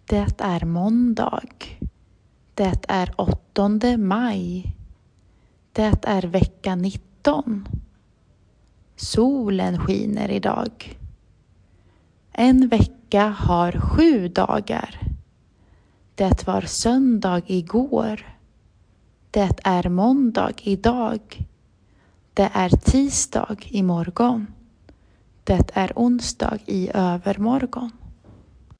Det är måndag. Det är 8 maj. Det är vecka 19. Solen skiner idag. En vecka har 7 dagar. Det var söndag igår. Det är måndag idag. Det är tisdag imorgon. Det är onsdag i övermorgon.